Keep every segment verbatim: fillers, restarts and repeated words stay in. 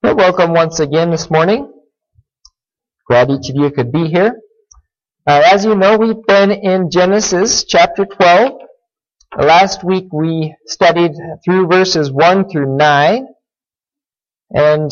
So welcome once again this morning. Glad each of you could be here. Uh, as you know, we've been in Genesis chapter twelve. Last week we studied through verses one through nine. And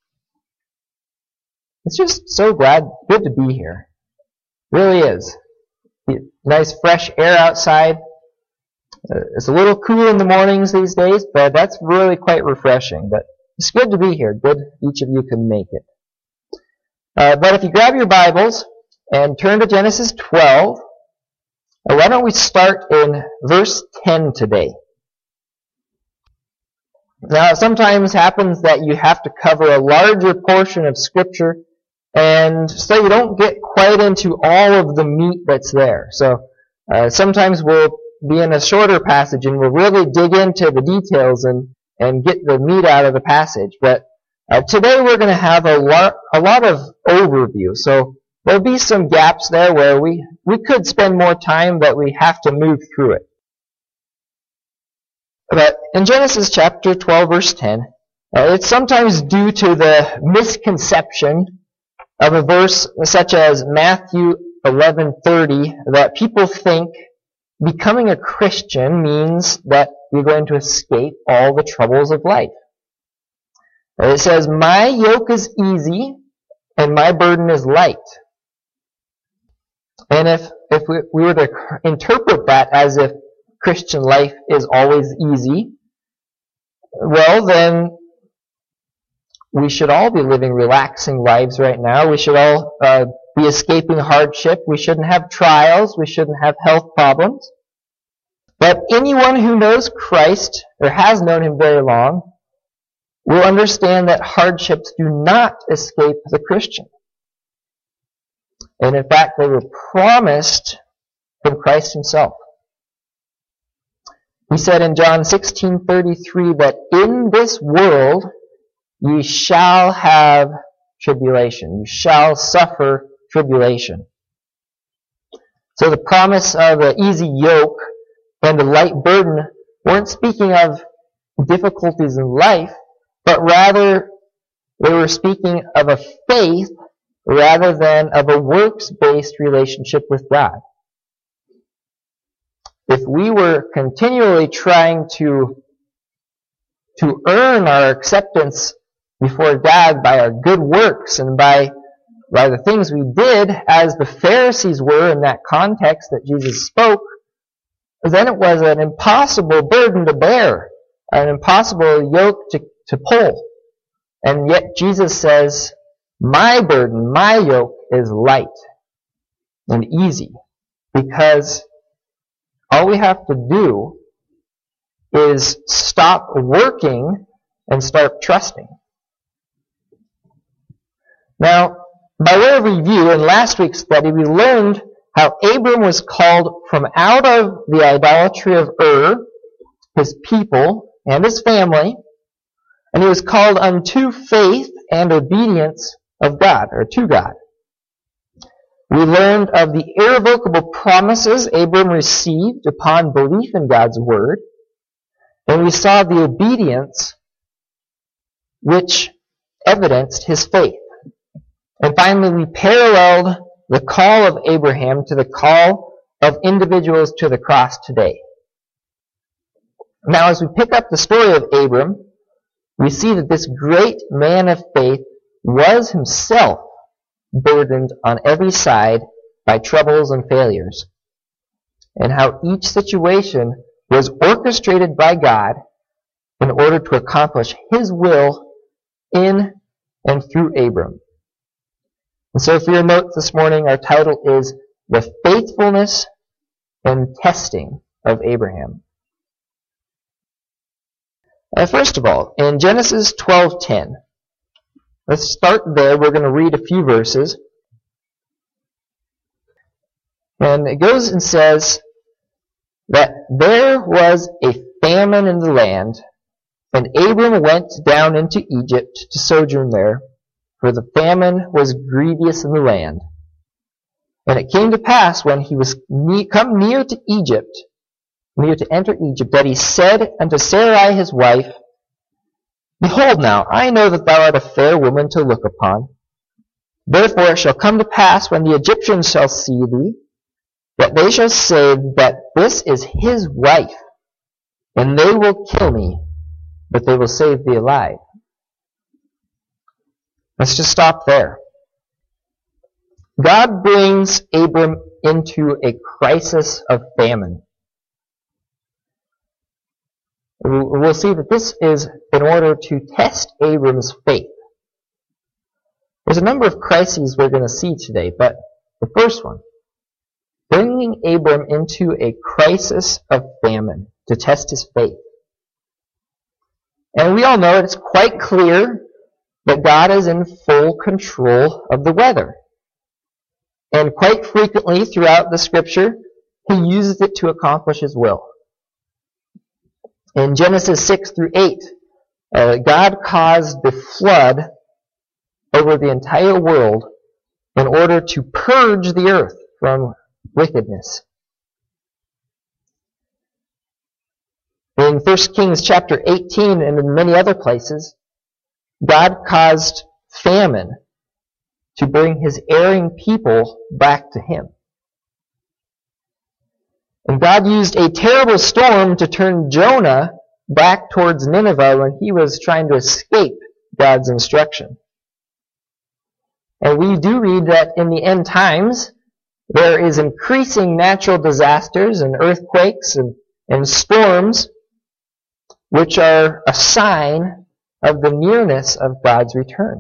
it's just so glad, good to be here. Really is. Nice fresh air outside. Uh, it's a little cool in the mornings these days, but that's really quite refreshing. But it's good to be here. Good each of you can make it. Uh, but if you grab your Bibles and turn to Genesis twelve, uh, why don't we start in verse ten today? Now, it sometimes happens that you have to cover a larger portion of Scripture, and so you don't get quite into all of the meat that's there. So uh, sometimes we'll be in a shorter passage and we'll really dig into the details and and get the meat out of the passage. But uh, today we're going to have a lot, a lot of overview. So there'll be some gaps there where we, we could spend more time, but we have to move through it. But in Genesis chapter twelve, verse ten, uh, it's sometimes due to the misconception of a verse such as Matthew eleven thirty that people think becoming a Christian means that you're going to escape all the troubles of life. It says, "My yoke is easy and my burden is light." And if, if we, we were to interpret that as if Christian life is always easy, well then we should all be living relaxing lives right now. We should all uh, be escaping hardship. We shouldn't have trials. We shouldn't have health problems. But anyone who knows Christ, or has known Him very long, will understand that hardships do not escape the Christian. And in fact, they were promised from Christ Himself. He said in John sixteen thirty-three that in this world ye shall have tribulation. You shall suffer tribulation. So the promise of an easy yoke and a light burden weren't speaking of difficulties in life, but rather they were speaking of a faith rather than of a works-based relationship with God. If we were continually trying to, to earn our acceptance before God by our good works and by, by the things we did, as the Pharisees were in that context that Jesus spoke, then it was an impossible burden to bear, an impossible yoke to, to pull. And yet Jesus says, my burden, my yoke is light and easy, because all we have to do is stop working and start trusting. Now, by way of review, in last week's study, we learned how Abram was called from out of the idolatry of Ur, his people, and his family, and he was called unto faith and obedience of God, or to God. We learned of the irrevocable promises Abram received upon belief in God's word, and we saw the obedience which evidenced his faith. And finally, we paralleled the call of Abraham to the call of individuals to the cross today. Now, as we pick up the story of Abram, we see that this great man of faith was himself burdened on every side by troubles and failures, and how each situation was orchestrated by God in order to accomplish His will in and through Abram. And so for your notes this morning, our title is The Faithfulness and Testing of Abraham. Uh, first of all, in Genesis twelve ten, let's start there. We're going to read a few verses. And it goes and says that there was a famine in the land, and Abram went down into Egypt to sojourn there, for the famine was grievous in the land. And it came to pass, when he was ne- come near to Egypt, near to enter Egypt, that he said unto Sarai his wife, Behold now, I know that thou art a fair woman to look upon. Therefore it shall come to pass, when the Egyptians shall see thee, that they shall say that this is his wife, and they will kill me, but they will save thee alive. Let's just stop there. God brings Abram into a crisis of famine. We'll see that this is in order to test Abram's faith. There's a number of crises we're going to see today, but the first one, bringing Abram into a crisis of famine to test his faith. And we all know it's quite clear that God is in full control of the weather. And quite frequently throughout the scripture, he uses it to accomplish his will. In Genesis six through eight, uh, God caused the flood over the entire world in order to purge the earth from wickedness. In First Kings chapter eighteen and in many other places, God caused famine to bring his erring people back to him. And God used a terrible storm to turn Jonah back towards Nineveh when he was trying to escape God's instruction. And we do read that in the end times, there is increasing natural disasters and earthquakes and, and storms, which are a sign of the nearness of God's return.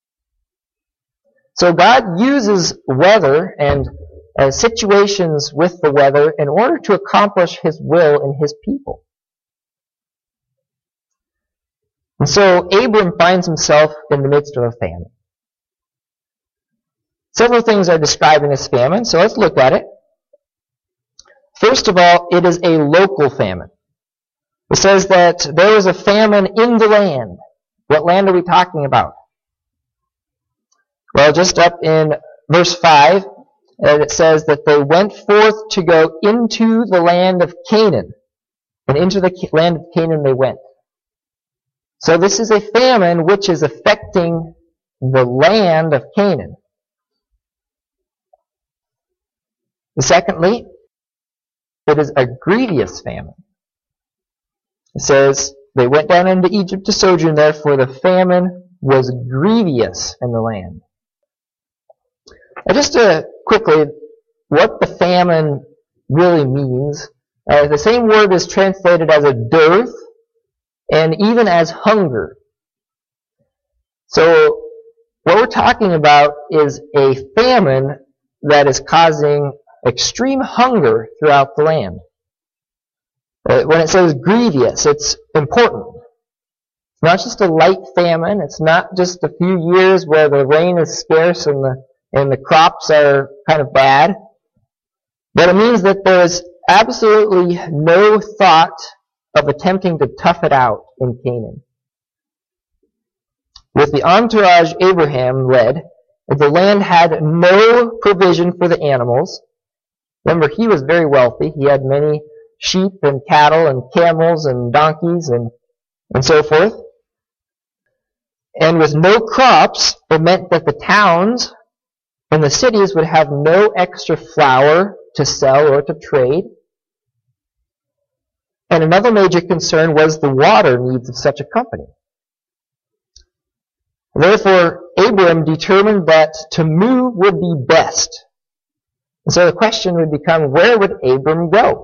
So God uses weather and uh, situations with the weather in order to accomplish his will in his people. And so Abram finds himself in the midst of a famine. Several things are described in this famine, so let's look at it. First of all, it is a local famine. It says that there was a famine in the land. What land are we talking about? Well, just up in verse five, it says that they went forth to go into the land of Canaan. And into the land of Canaan they went. So this is a famine which is affecting the land of Canaan. Secondly, it is a grievous famine. It says, they went down into Egypt to sojourn there, for the famine was grievous in the land. Now just to quickly, what the famine really means, uh, the same word is translated as a dearth and even as hunger. So what we're talking about is a famine that is causing extreme hunger throughout the land. Uh, when it says grievous, it's important. It's not just a light famine. It's not just a few years where the rain is scarce and the and the crops are kind of bad. But it means that there is absolutely no thought of attempting to tough it out in Canaan. With the entourage Abraham led, the land had no provision for the animals. Remember, he was very wealthy. He had many sheep and cattle and camels and donkeys and, and so forth. And with no crops, it meant that the towns and the cities would have no extra flour to sell or to trade. And another major concern was the water needs of such a company. Therefore, Abram determined that to move would be best. And so the question would become, where would Abram go?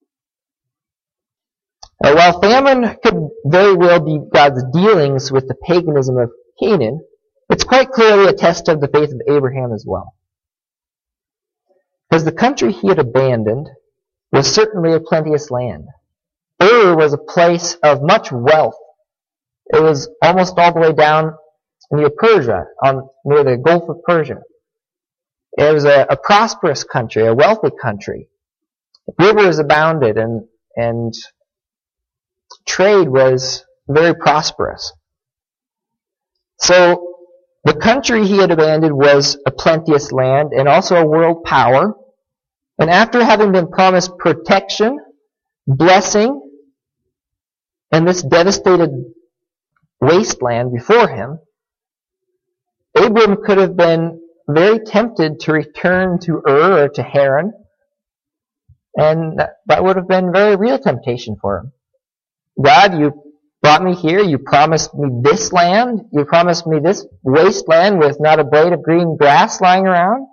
Uh, while famine could very well be God's dealings with the paganism of Canaan, it's quite clearly a test of the faith of Abraham as well. Because the country he had abandoned was certainly a plenteous land. Ur was a place of much wealth. It was almost all the way down near Persia, on, near the Gulf of Persia. It was a, a prosperous country, a wealthy country. Rivers abounded, and, and trade was very prosperous. So the country he had abandoned was a plenteous land and also a world power. And after having been promised protection, blessing, and this devastated wasteland before him, Abram could have been very tempted to return to Ur or to Haran, and that, that would have been very real temptation for him. God, you brought me here, you promised me this land, you promised me this wasteland with not a blade of green grass lying around.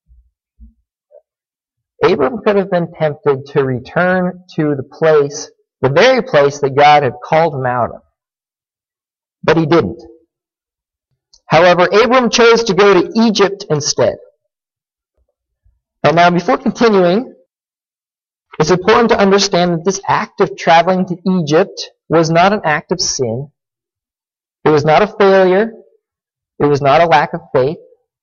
Abram could have been tempted to return to the place, the very place that God had called him out of. But he didn't. However, Abram chose to go to Egypt instead. And now, before continuing, it's important to understand that this act of traveling to Egypt was not an act of sin. It was not a failure. It was not a lack of faith.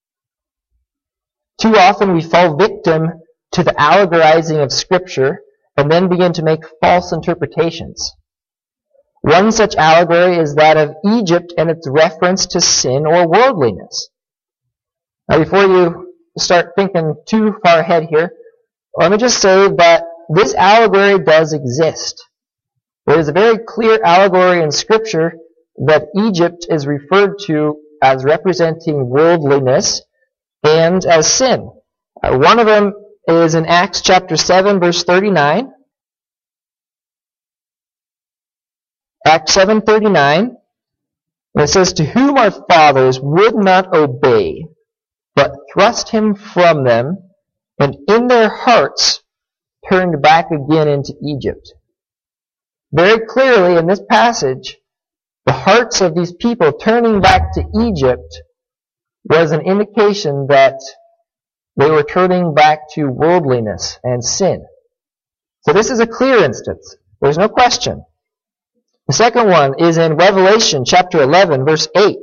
Too often we fall victim to the allegorizing of Scripture and then begin to make false interpretations. One such allegory is that of Egypt and its reference to sin or worldliness. Now, before you start thinking too far ahead here, let me just say that this allegory does exist. There is a very clear allegory in Scripture that Egypt is referred to as representing worldliness and as sin. Uh, one of them is in Acts chapter seven, verse thirty-nine. Acts seven thirty-nine, and it says, "To whom our fathers would not obey, but thrust him from them, and in their hearts turned back again into Egypt." Very clearly in this passage, the hearts of these people turning back to Egypt was an indication that they were turning back to worldliness and sin. So this is a clear instance. There's no question. The second one is in Revelation chapter eleven, verse eight.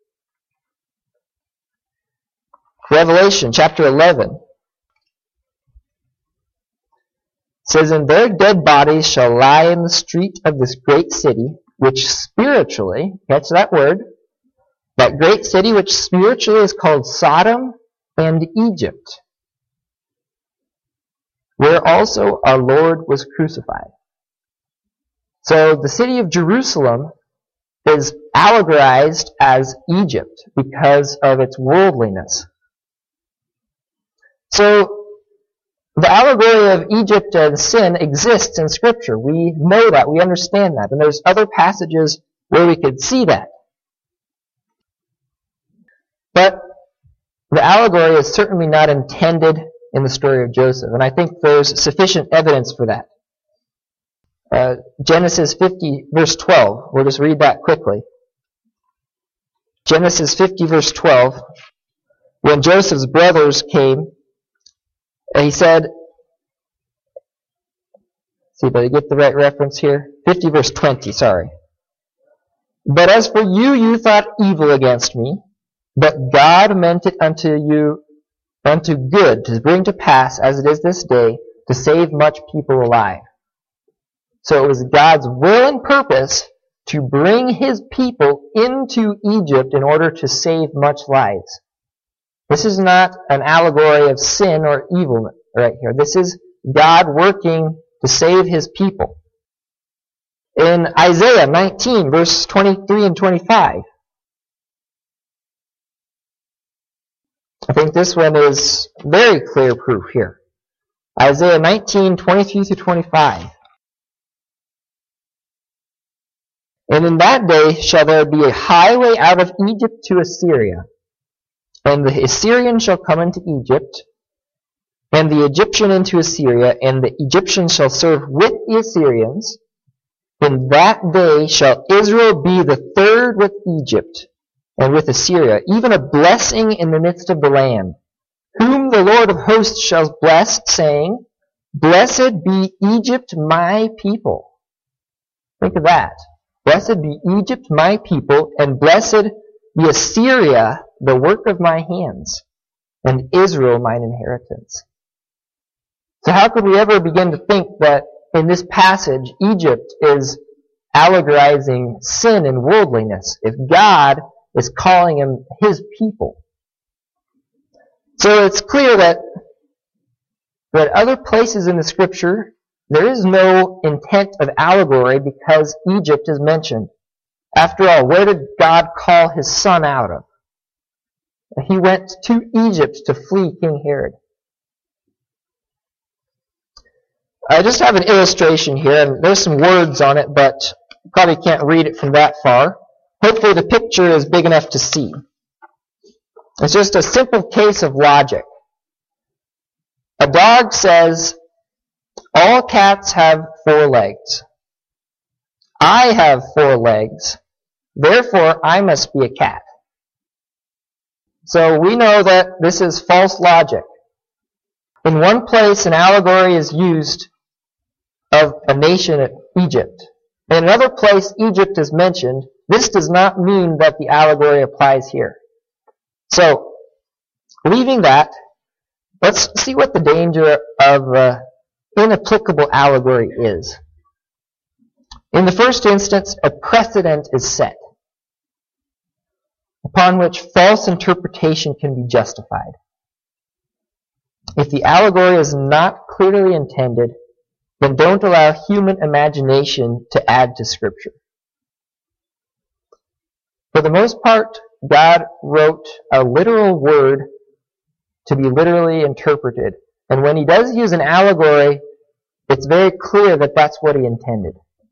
Revelation chapter eleven. It says, "And their dead bodies shall lie in the street of this great city, which spiritually," catch that word, that great city which spiritually is called Sodom and Egypt, where also our Lord was crucified. So the city of Jerusalem is allegorized as Egypt because of its worldliness. So the allegory of Egypt and sin exists in Scripture. We know that. We understand that. And there's other passages where we could see that. But the allegory is certainly not intended in the story of Joseph. And I think there's sufficient evidence for that. Uh, Genesis fifty, verse twelve. We'll just read that quickly. Genesis fifty, verse twelve. When Joseph's brothers came, he said, see if I get the right reference here. fifty, verse twenty, sorry. "But as for you, you thought evil against me, but God meant it unto you, unto good, to bring to pass, as it is this day, to save much people alive." So it was God's will and purpose to bring His people into Egypt in order to save much lives. This is not an allegory of sin or evil right here. This is God working to save His people. In Isaiah nineteen, verse twenty-three and twenty-five, I think this one is very clear proof here. Isaiah nineteen, twenty-three through twenty-five. "And in that day shall there be a highway out of Egypt to Assyria. And the Assyrian shall come into Egypt, and the Egyptian into Assyria, and the Egyptian shall serve with the Assyrians. In that day shall Israel be the third with Egypt, and with Assyria, even a blessing in the midst of the land, whom the Lord of hosts shall bless, saying, Blessed be Egypt, my people." Think of that. "Blessed be Egypt, my people, and blessed be Assyria, the work of my hands, and Israel, mine inheritance." So how could we ever begin to think that in this passage, Egypt is allegorizing sin and worldliness, if God is calling them His people? So it's clear that, that other places in the Scripture, there is no intent of allegory because Egypt is mentioned. After all, where did God call his son out of? He went to Egypt to flee King Herod. I just have an illustration here, and there's some words on it, but you probably can't read it from that far. Hopefully the picture is big enough to see. It's just a simple case of logic. A dog says, all cats have four legs. I have four legs. Therefore, I must be a cat. So we know that this is false logic. In one place, an allegory is used of a nation, Egypt. In another place, Egypt is mentioned. This does not mean that the allegory applies here. So, leaving that, let's see what the danger of uh, inapplicable allegory is. In the first instance, a precedent is set, upon which false interpretation can be justified. If the allegory is not clearly intended, then don't allow human imagination to add to Scripture. For the most part, God wrote a literal word to be literally interpreted. And when he does use an allegory, it's very clear that that's what he intended.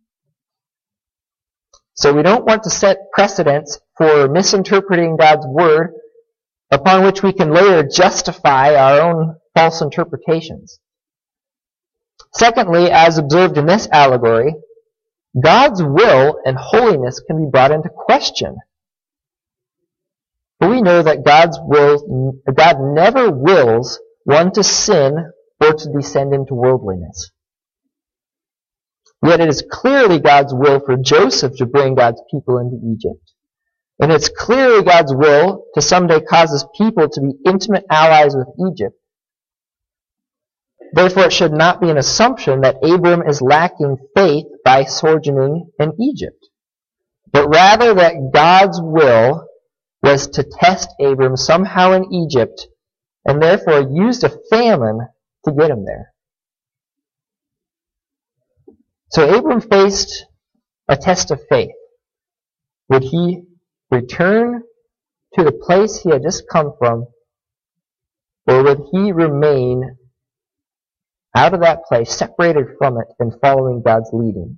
So we don't want to set precedents for misinterpreting God's word upon which we can later justify our own false interpretations. Secondly, as observed in this allegory, God's will and holiness can be brought into question. For we know that God's will, God never wills one to sin or to descend into worldliness. Yet it is clearly God's will for Joseph to bring God's people into Egypt. And it's clearly God's will to someday cause his people to be intimate allies with Egypt. Therefore, it should not be an assumption that Abram is lacking faith by sojourning in Egypt, but rather that God's will was to test Abram somehow in Egypt, and therefore used a famine to get him there. So Abram faced a test of faith. Would he return to the place he had just come from, or would he remain out of that place, separated from it, and following God's leading?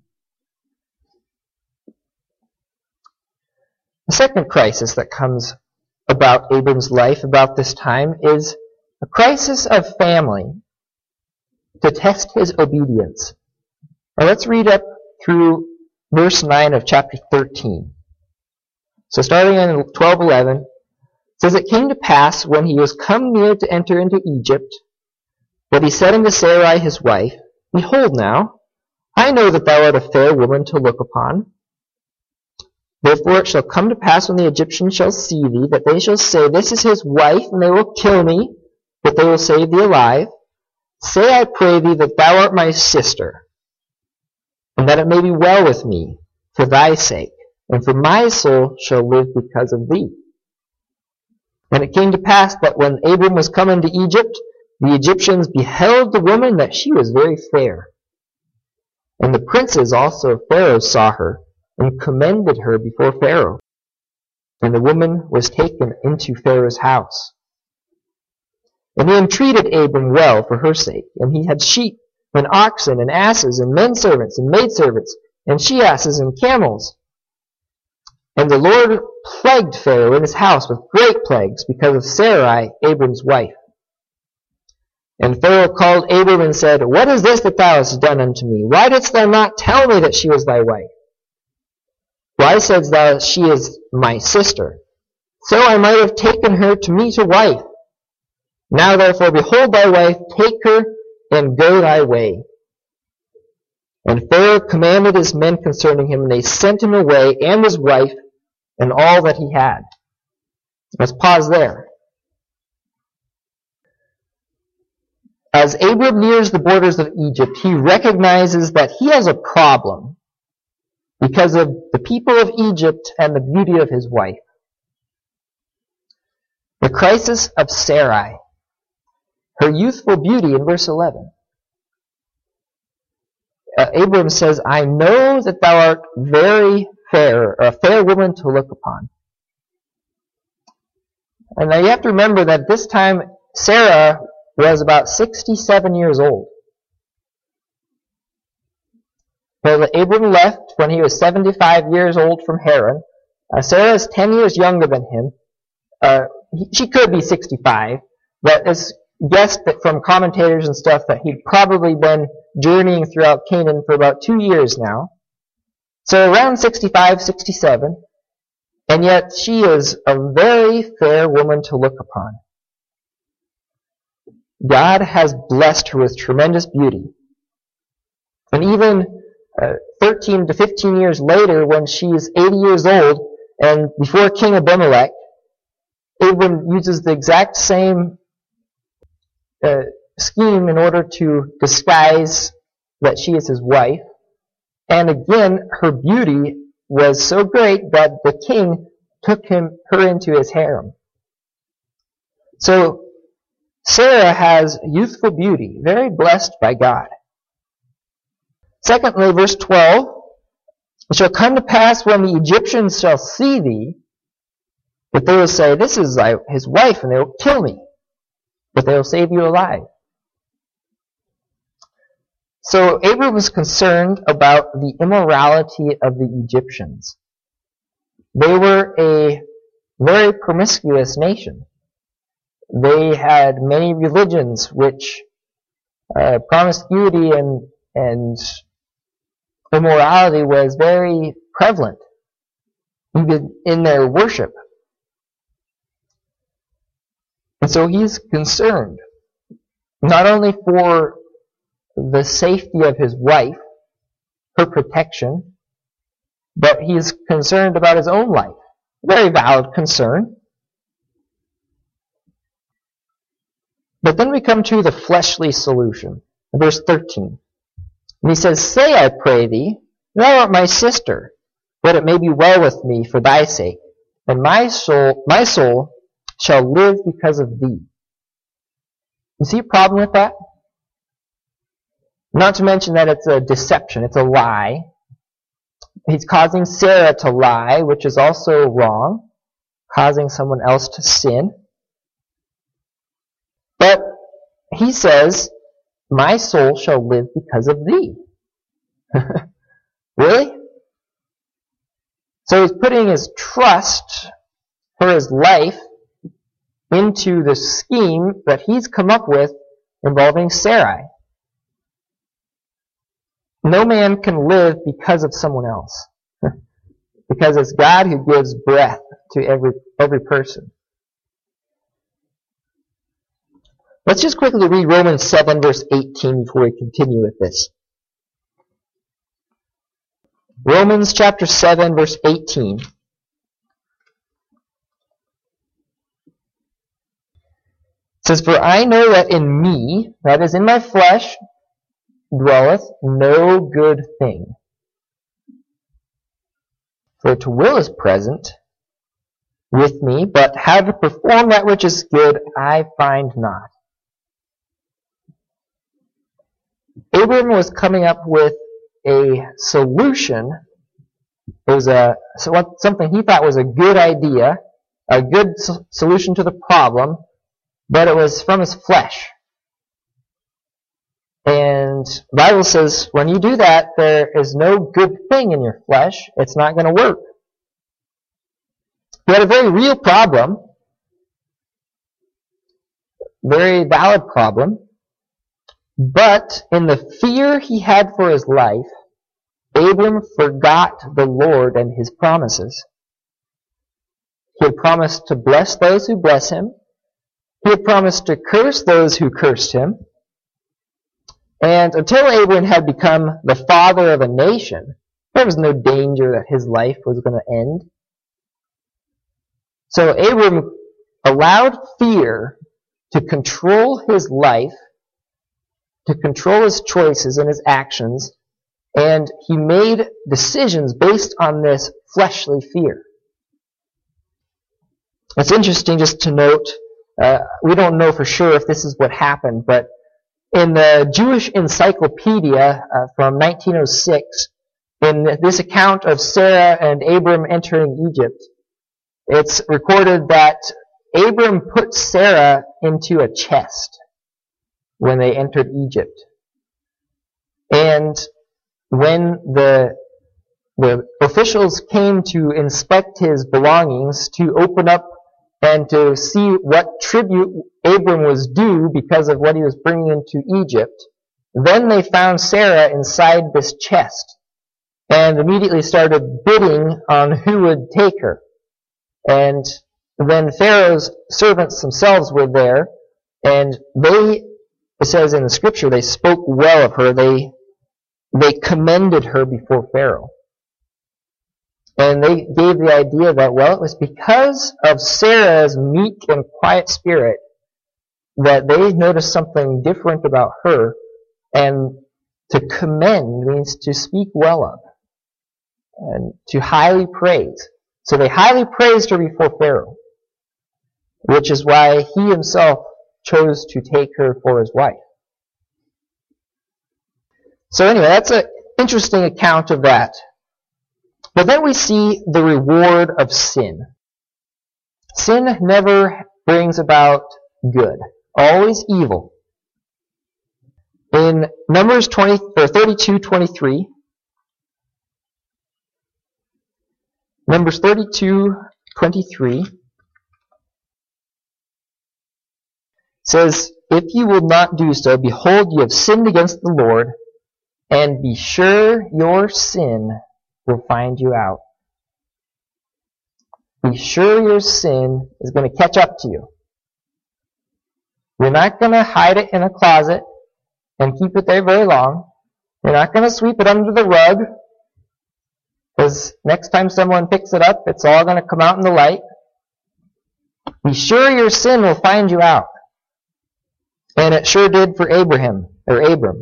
The second crisis that comes about Abram's life about this time is a crisis of family to test his obedience. Now let's read up through verse nine of chapter thirteen. So starting in twelve eleven, it says, It came to pass, when he was come near to enter into Egypt, that he said unto Sarai his wife, Behold now, I know that thou art a fair woman to look upon. Therefore it shall come to pass when the Egyptians shall see thee, that they shall say, This is his wife, and they will kill me, but they will save thee alive. Say, I pray thee, that thou art my sister, and that it may be well with me, for thy sake, and for my soul shall live because of thee. And it came to pass that when Abram was come into Egypt, the Egyptians beheld the woman that she was very fair. And the princes also of Pharaoh saw her, and commended her before Pharaoh. And the woman was taken into Pharaoh's house. And he entreated Abram well for her sake, and he had sheep, and oxen, and asses, and men servants, and maidservants, and she asses, and camels. And the Lord plagued Pharaoh in his house with great plagues, because of Sarai, Abram's wife. And Pharaoh called Abram and said, What is this that thou hast done unto me? Why didst thou not tell me that she was thy wife? Why saidst thou, She is my sister? So I might have taken her to me to wife. Now therefore, behold thy wife, take her, and go thy way. And Pharaoh commanded his men concerning him, and they sent him away, and his wife, and all that he had. Let's pause there. As Abram nears the borders of Egypt, he recognizes that he has a problem because of the people of Egypt and the beauty of his wife. The crisis of Sarai, her youthful beauty in verse eleven. Uh, Abram says, I know that thou art very fair, or a fair woman to look upon. And now you have to remember that at this time, Sarah was about sixty-seven years old. So Abram left when he was seventy-five years old from Haran. Uh, Sarah is ten years younger than him. Uh, he, she could be sixty-five, but it's guessed that from commentators and stuff that he'd probably been journeying throughout Canaan for about two years now. So around sixty-five, sixty-seven. And yet she is a very fair woman to look upon. God has blessed her with tremendous beauty. And even uh, thirteen to fifteen years later, when she is eighty years old, and before King Abimelech, Abram uses the exact same uh, scheme in order to disguise that she is his wife. And again, her beauty was so great that the king took him her into his harem. So Sarah has youthful beauty, very blessed by God. Secondly, verse twelve, it shall come to pass when the Egyptians shall see thee, that they will say, this is his wife, and they will kill me, but they will save you alive. So Abram was concerned about the immorality of the Egyptians. They were a very promiscuous nation. They had many religions which uh, promiscuity and, and immorality was very prevalent, even in their worship. And so he's concerned, not only for the safety of his wife, her protection, but he is concerned about his own life. Very valid concern. But then we come to the fleshly solution. Verse thirteen. And he says, say, I pray thee, thou art my sister, that it may be well with me for thy sake, and my soul, my soul shall live because of thee. You see a problem with that? Not to mention that it's a deception, it's a lie. He's causing Sarah to lie, which is also wrong, causing someone else to sin. But he says, my soul shall live because of thee. Really? So he's putting his trust for his life into the scheme that he's come up with involving Sarai. No man can live because of someone else. Because it's God who gives breath to every every person. Let's just quickly read Romans seven, verse eighteen before we continue with this. Romans chapter seven, verse eighteen. It says, for I know that in me, that is in my flesh, dwelleth no good thing. For to will is present with me, but how to perform that which is good I find not. Abram was coming up with a solution. It was a so what, something he thought was a good idea, a good so- solution to the problem, but it was from his flesh. And the Bible says when you do that, there is no good thing in your flesh. It's not going to work. He had a very real problem, very valid problem, but in the fear he had for his life, Abram forgot the Lord and his promises. He had promised to bless those who bless him. He had promised to curse those who cursed him. And until Abram had become the father of a nation, there was no danger that his life was going to end. So Abram allowed fear to control his life, to control his choices and his actions, and he made decisions based on this fleshly fear. It's interesting just to note, uh, we don't know for sure if this is what happened, but in the Jewish Encyclopedia uh, from nineteen oh six, in this account of Sarah and Abram entering Egypt, it's recorded that Abram put Sarah into a chest when they entered Egypt. And when the the officials came to inspect his belongings, to open up and to see what tribute Abram was due because of what he was bringing into Egypt, then they found Sarah inside this chest and immediately started bidding on who would take her. And then Pharaoh's servants themselves were there, and they, it says in the scripture, they spoke well of her. They, they commended her before Pharaoh. And they gave the idea that, well, it was because of Sarah's meek and quiet spirit that they noticed something different about her. And to commend means to speak well of and to highly praise. So they highly praised her before Pharaoh, which is why he himself chose to take her for his wife. So anyway, that's an interesting account of that. But then we see the reward of sin. Sin never brings about good, always evil. In Numbers twenty or thirty-two twenty-three, Numbers thirty-two twenty-three says, "If you will not do so, behold, you have sinned against the Lord, and be sure your sin will find you out." Be sure your sin is going to catch up to you. You're not going to hide it in a closet and keep it there very long. You're not going to sweep it under the rug, because next time someone picks it up, it's all going to come out in the light. Be sure your sin will find you out. And it sure did for Abraham, or Abram.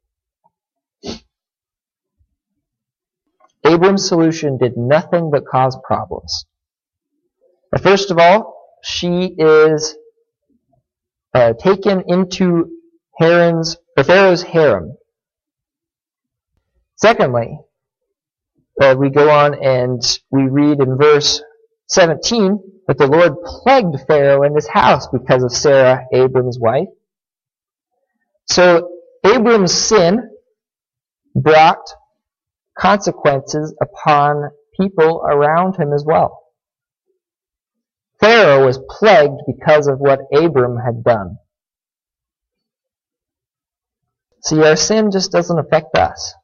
Abram's solution did nothing but cause problems. First of all, she is uh, taken into Aaron's, or Pharaoh's harem. Secondly, uh, we go on and we read in verse seventeen that the Lord plagued Pharaoh and his house because of Sarah, Abram's wife. So Abram's sin brought consequences upon people around him as well. Pharaoh was plagued because of what Abram had done. See, our sin just doesn't affect us.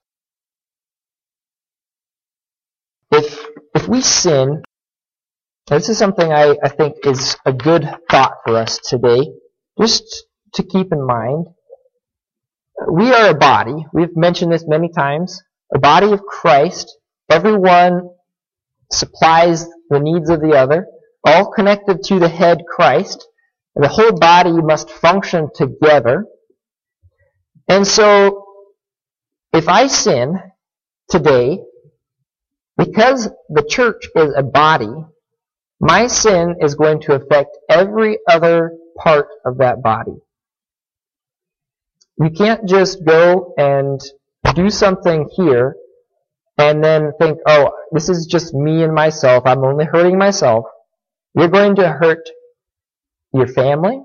If if we sin, this is something I, I think is a good thought for us today, just to keep in mind. We are a body. We've mentioned this many times. A body of Christ. Everyone supplies the needs of the other, all connected to the head Christ. The whole body must function together. And so, if I sin today, because the church is a body, my sin is going to affect every other part of that body. You can't just go and do something here and then think, oh, this is just me and myself. I'm only hurting myself. You're going to hurt your family.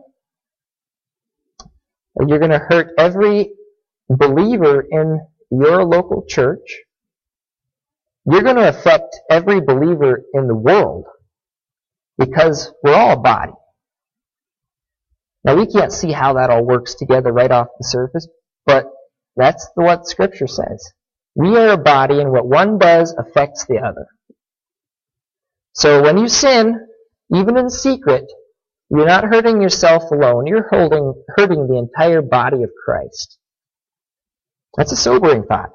You're going to hurt every believer in your local church. You're going to affect every believer in the world because we're all a body. Now, we can't see how that all works together right off the surface, but that's what Scripture says. We are a body, and what one does affects the other. So when you sin, even in secret, you're not hurting yourself alone. You're holding, hurting the entire body of Christ. That's a sobering thought.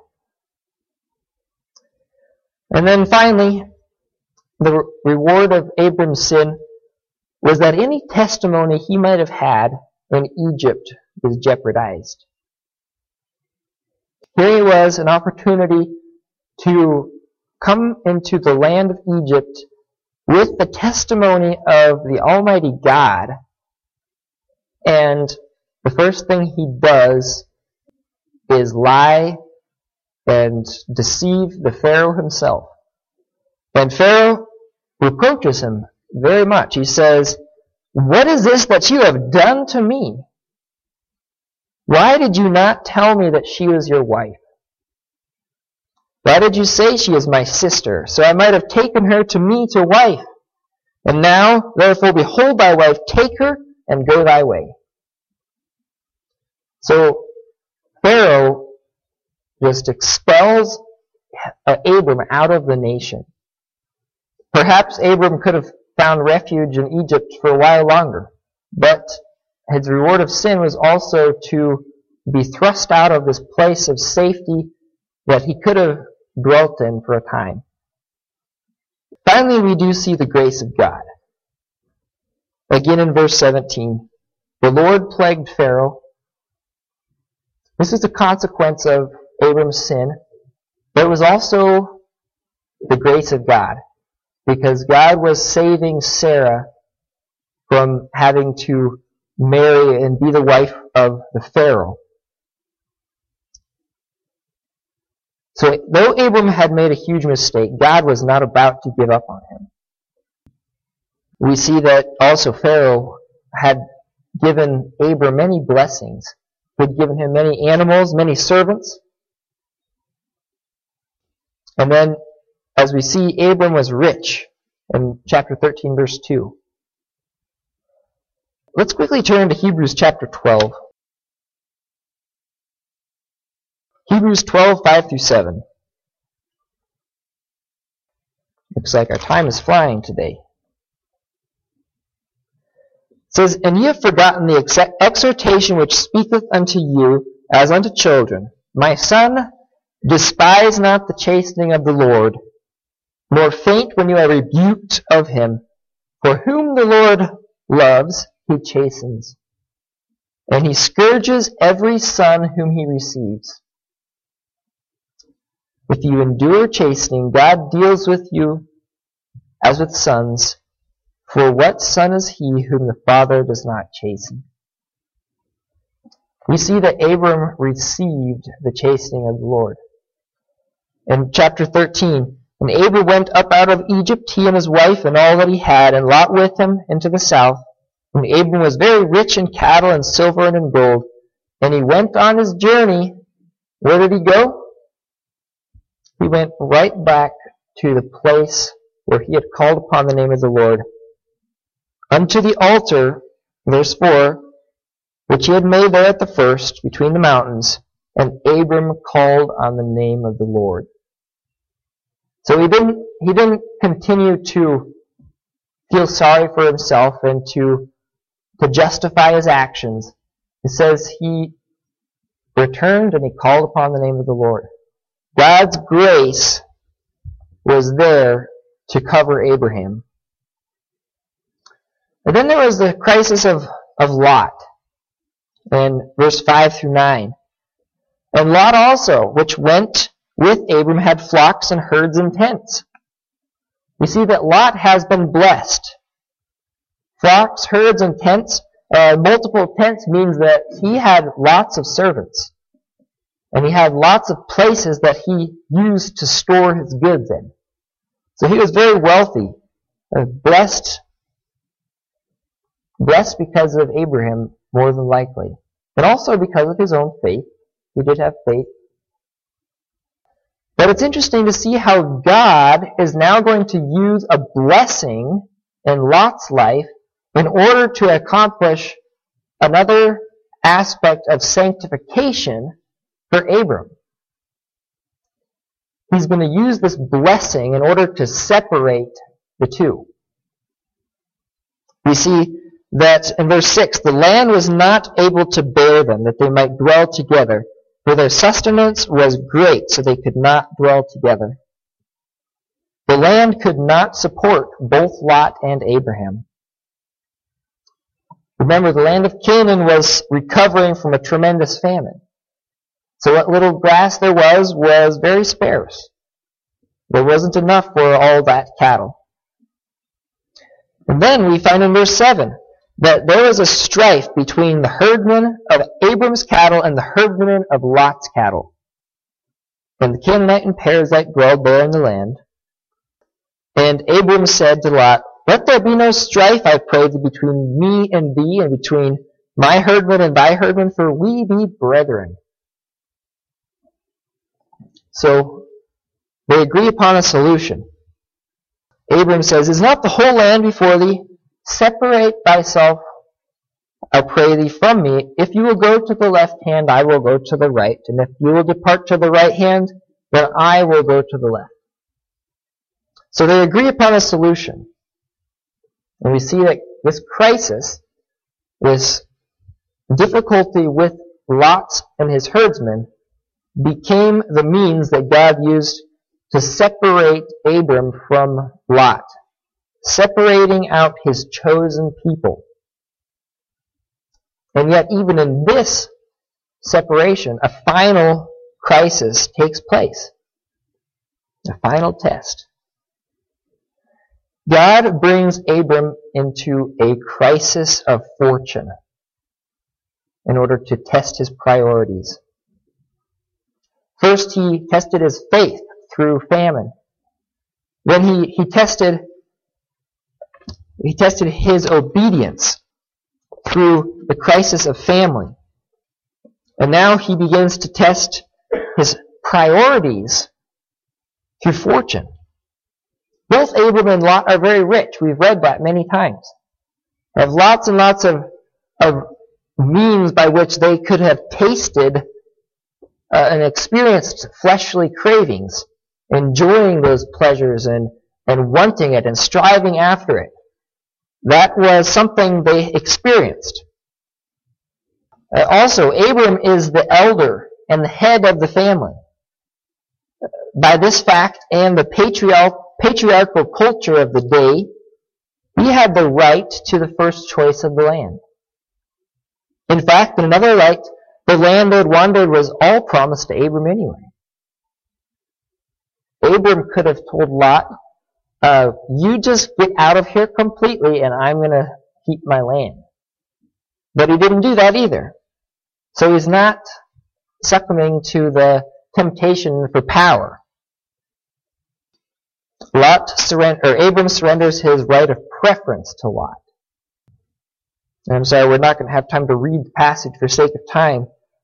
And then finally, the reward of Abram's sin was that any testimony he might have had in Egypt was jeopardized. Here he was, an opportunity to come into the land of Egypt with the testimony of the Almighty God, and the first thing he does is lie and deceive the Pharaoh himself. And Pharaoh reproaches him very much. He says, "What is this that you have done to me? Why did you not tell me that she was your wife? Why did you say she is my sister? So I might have taken her to me to wife. And now, therefore, behold thy wife, take her and go thy way." So Pharaoh just expels Abram out of the nation. Perhaps Abram could have found refuge in Egypt for a while longer, but his reward of sin was also to be thrust out of this place of safety that he could have dwelt in for a time. Finally, we do see the grace of God. Again in verse seventeen, the Lord plagued Pharaoh. This is a consequence of Abram's sin, but it was also the grace of God, because God was saving Sarah from having to marry and be the wife of the Pharaoh. So though Abram had made a huge mistake, God was not about to give up on him. We see that also Pharaoh had given Abram many blessings. He had given him many animals, many servants. And then, as we see, Abram was rich in chapter thirteen, verse two. Let's quickly turn to Hebrews chapter twelve. Hebrews twelve, five through seven. Looks like our time is flying today. It says, "And ye have forgotten the ex- exhortation which speaketh unto you as unto children. My son, despise not the chastening of the Lord, nor faint when you are rebuked of him. For whom the Lord loves, he chastens, and he scourges every son whom he receives. If you endure chastening, God deals with you as with sons. For what son is he whom the Father does not chasten?" We see that Abram received the chastening of the Lord. In chapter thirteen, "And Abram went up out of Egypt, he and his wife, and all that he had, and Lot with him into the south. And Abram was very rich in cattle and silver and in gold. And he went on his journey." Where did he go? He went right back to the place where he had called upon the name of the Lord. "Unto the altar," verse four, "which he had made there at the first, between the mountains. And Abram called on the name of the Lord." So he didn't, he didn't continue to feel sorry for himself and to, to justify his actions. It says he returned and he called upon the name of the Lord. God's grace was there to cover Abraham. And then there was the crisis of, of Lot in verse five through nine. "And Lot also, which went with Abram, had flocks and herds and tents." We see that Lot has been blessed. Flocks, herds, and tents. Uh, multiple tents means that he had lots of servants. And he had lots of places that he used to store his goods in. So he was very wealthy, uh, blessed, blessed because of Abraham, more than likely. But also because of his own faith. He did have faith. But it's interesting to see how God is now going to use a blessing in Lot's life in order to accomplish another aspect of sanctification for Abram. He's going to use this blessing in order to separate the two. We see that in verse six, "The land was not able to bear them, that they might dwell together. For their sustenance was great, so they could not dwell together." The land could not support both Lot and Abraham. Remember, the land of Canaan was recovering from a tremendous famine. So what little grass there was was very sparse. There wasn't enough for all that cattle. And then we find in verse seven that there was a strife between the herdmen of Abram's cattle and the herdmen of Lot's cattle. And the Canaanite and Perizzite dwelled there in the land. And Abram said to Lot, Let there be no strife, I pray thee, between me and thee, and between my herdmen and thy herdmen, for we be brethren. So they agree upon a solution. Abram says, Is not the whole land before thee? Separate thyself, I pray thee, from me. If you will go to the left hand, I will go to the right. And if you will depart to the right hand, then I will go to the left. So they agree upon a solution. And we see that this crisis, this difficulty with Lot and his herdsmen, became the means that God used to separate Abram from Lot, separating out his chosen people. And yet, even in this separation, a final crisis takes place. A final test. God brings Abram into a crisis of fortune in order to test his priorities. First, he tested his faith through famine. Then he, he tested he tested his obedience through the crisis of family. And now he begins to test his priorities through fortune. Both Abram and Lot are very rich. We've read that many times. They have lots and lots of, of means by which they could have tasted uh, and experienced fleshly cravings, enjoying those pleasures and, and wanting it and striving after it. That was something they experienced. Uh, also, Abram is the elder and the head of the family. By this fact and the patriarchal, patriarchal culture of the day, he had the right to the first choice of the land. In fact, in another light, the land they had wandered was all promised to Abram anyway. Abram could have told Lot, uh, you just get out of here completely and I'm going to keep my land. But he didn't do that either. So he's not succumbing to the temptation for power. Lot surrender, or Abram surrenders his right of preference to Lot. And I'm sorry, we're not going to have time to read the passage for sake of time.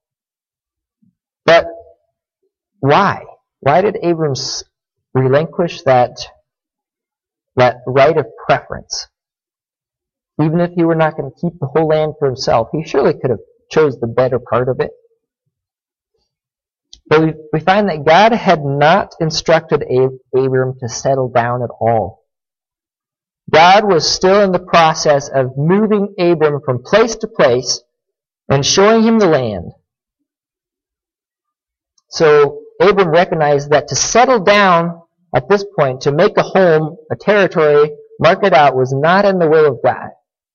But why? Why did Abram relinquish that, that right of preference? Even if he were not going to keep the whole land for himself, he surely could have chose the better part of it. But we, we find that God had not instructed Abram to settle down at all. God was still in the process of moving Abram from place to place and showing him the land. So Abram recognized that to settle down at this point, to make a home, a territory, mark it out, was not in the will of God.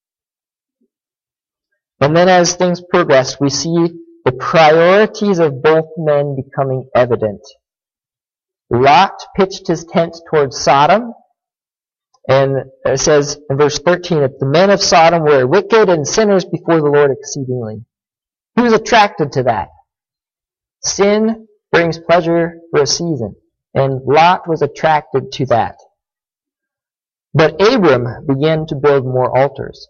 And then as things progressed, we see the priorities of both men becoming evident. Lot pitched his tent towards Sodom, and it says in verse thirteen that the men of Sodom were wicked and sinners before the Lord exceedingly. He was attracted to that. Sin brings pleasure for a season, and Lot was attracted to that. But Abram began to build more altars.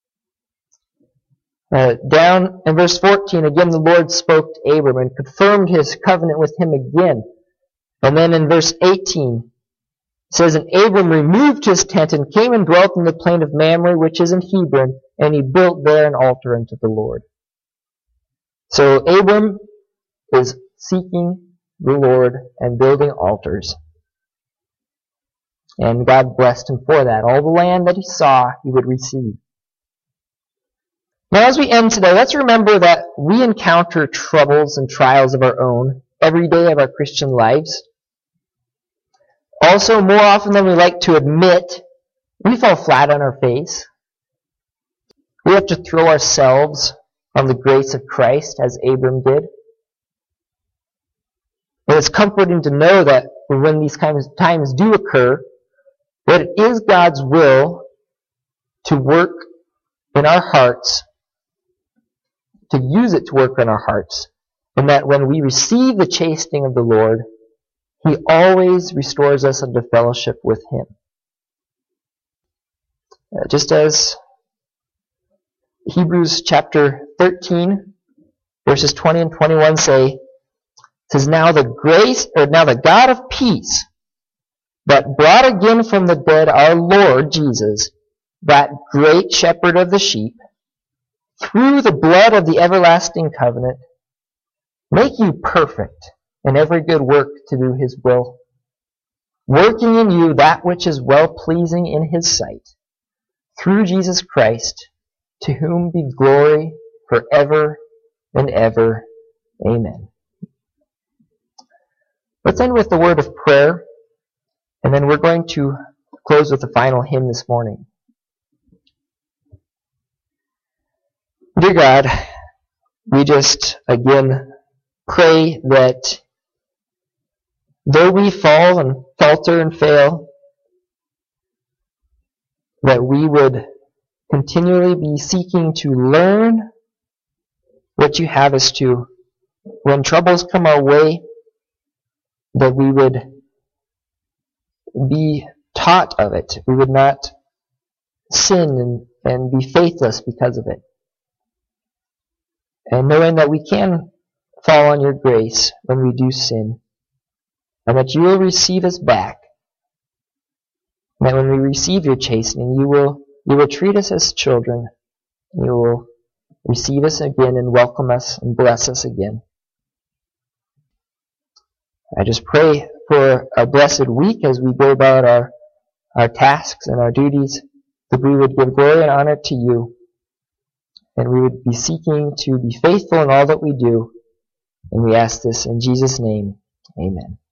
Uh, down in verse fourteen, again the Lord spoke to Abram and confirmed his covenant with him again. And then in verse eighteen, it says, And Abram removed his tent and came and dwelt in the plain of Mamre, which is in Hebron, and he built there an altar unto the Lord. So Abram is seeking the Lord and building altars. And God blessed him for that. All the land that he saw, he would receive. Now as we end today, let's remember that we encounter troubles and trials of our own every day of our Christian lives. Also, more often than we like to admit, we fall flat on our face. We have to throw ourselves on the grace of Christ, as Abram did. And it's comforting to know that when these kinds of times do occur, that it is God's will to work in our hearts, to use it to work in our hearts, and that when we receive the chastening of the Lord, He always restores us unto fellowship with Him. Uh, just as Hebrews chapter thirteen, verses twenty and twenty-one say, it says, Now the grace, or now the God of peace, that brought again from the dead our Lord Jesus, that great shepherd of the sheep, through the blood of the everlasting covenant, make you perfect in every good work to do His will, working in you that which is well-pleasing in His sight, through Jesus Christ, to whom be glory forever and ever. Amen. Let's end with the word of prayer, and then we're going to close with the final hymn this morning. Dear God, we just again pray that though we fall and falter and fail, that we would continually be seeking to learn what you have us to. When troubles come our way, that we would be taught of it. We would not sin and, and be faithless because of it. And knowing that we can fall on your grace when we do sin, and that you will receive us back, and that when we receive your chastening, you will you will treat us as children, and you will receive us again and welcome us and bless us again. I just pray for a blessed week as we go about our, our tasks and our duties, that we would give glory and honor to you, and we would be seeking to be faithful in all that we do. And we ask this in Jesus' name. Amen.